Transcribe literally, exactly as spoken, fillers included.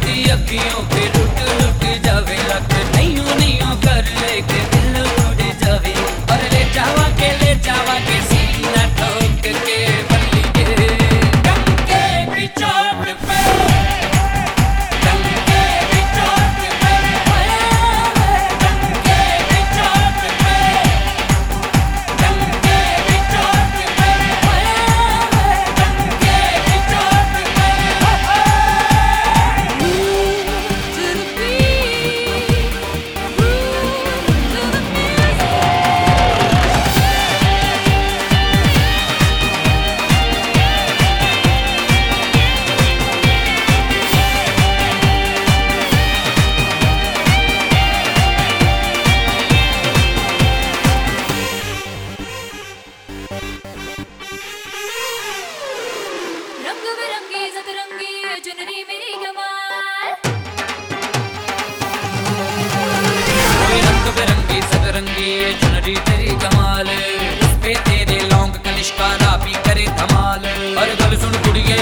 दी अखियों पे लुट लुट जावे लग नहीं नहीं कर लेके दिल उड़ जावे और ले जावा के ले जावा के सीना ठोक के बल्ली के डंके की चोट पे डंके की चोट पे डंके की चोट पे डंके की चोट पे डंके की चोट पे To the beat, to the music. रंग बिरंगी सतरंगी चुनरी मेरी कमाल कोई रंग बिरंगी सतरंगी चुनरी तेरी कमाल इस पे तेरे लौंग कनिष्का भी करे धमाल और गल सुन कुड़िए